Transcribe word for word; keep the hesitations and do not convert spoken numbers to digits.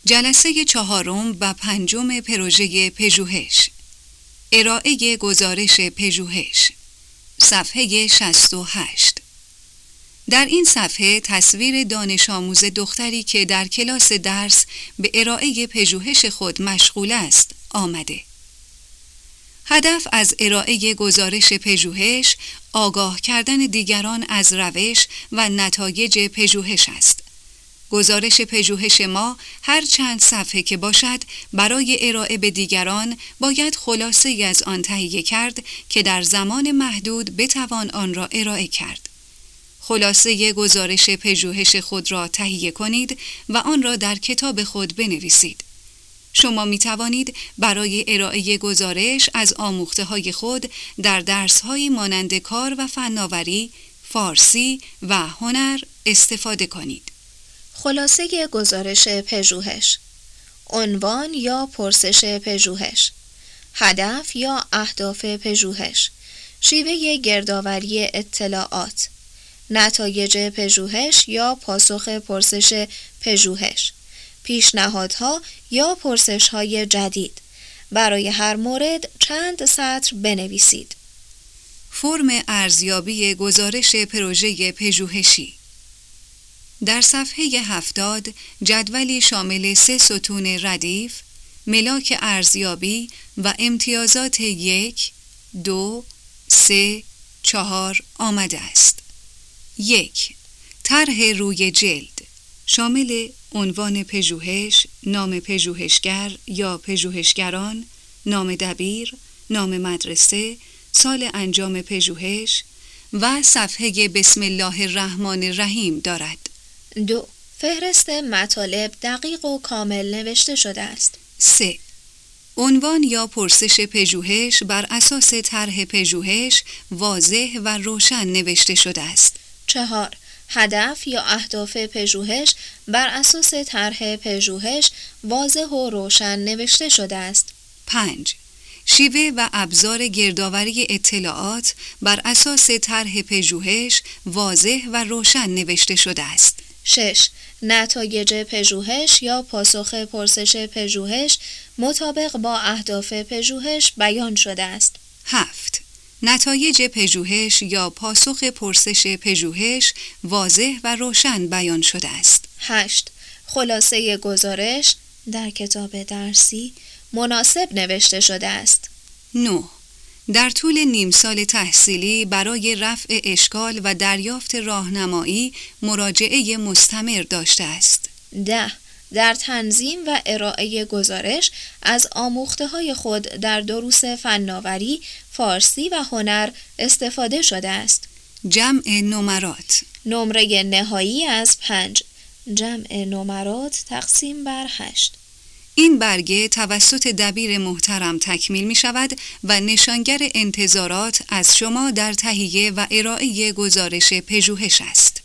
جلسه چهارم و پنجم پروژه پژوهش. ارائه گزارش پژوهش. صفحه شصت و هشت. در این صفحه تصویر دانش آموز دختری که در کلاس درس به ارائه پژوهش خود مشغول است آمده. هدف از ارائه گزارش پژوهش آگاه کردن دیگران از روش و نتایج پژوهش است. گزارش پژوهش ما هر چند صفحه که باشد برای ارائه به دیگران باید خلاصه‌ای از آن تهیه کرد که در زمان محدود بتوان آن را ارائه کرد. خلاصه گزارش پژوهش خود را تهیه کنید و آن را در کتاب خود بنویسید. شما می توانید برای ارائه گزارش از آموخته‌های خود در درس‌های مانند کار و فناوری، فارسی و هنر استفاده کنید. خلاصه گزارش پژوهش. عنوان یا پرسش پژوهش. هدف یا اهداف پژوهش. شیوه گردآوری اطلاعات. نتایج پژوهش یا پاسخ پرسش پژوهش. پیشنهادها یا پرسش‌های جدید. برای هر مورد چند سطر بنویسید. فرم ارزیابی گزارش پروژه پژوهشی. در صفحه هفتاد جدولی شامل سه ستون ردیف، ملاک ارزیابی و امتیازات یک، دو، سه، چهار آمده است. یک. طرح روی جلد شامل عنوان پژوهش، نام پژوهشگر یا پژوهشگران، نام دبیر، نام مدرسه، سال انجام پژوهش و صفحه بسم الله الرحمن الرحیم دارد. دو. فهرست مطالب دقیق و کامل نوشته شده است. سه. عنوان یا پرسش پژوهش بر اساس طرح پژوهش واضح و روشن نوشته شده است. چهار. هدف یا اهداف پژوهش بر اساس طرح پژوهش واضح و روشن نوشته شده است. پنج. شیوه و ابزار گردآوری اطلاعات بر اساس طرح پژوهش واضح و روشن نوشته شده است. شش. نتایج پژوهش یا پاسخ پرسش پژوهش مطابق با اهداف پژوهش بیان شده است. هفت. نتایج پژوهش یا پاسخ پرسش پژوهش واضح و روشن بیان شده است. هشت. خلاصه گزارش در کتاب درسی مناسب نوشته شده است. نه. در طول نیم سال تحصیلی برای رفع اشکال و دریافت راهنمایی مراجعه مستمر داشته است. ده. در تنظیم و ارائه گزارش از آموخته‌های خود در دروس فناوری، فارسی و هنر استفاده شده است. جمع نمرات. نمره نهایی از پنج. جمع نمرات تقسیم بر هشت. این برگه توسط دبیر محترم تکمیل می شود و نشانگر انتظارات از شما در تهیه و ارائه گزارش پژوهش است.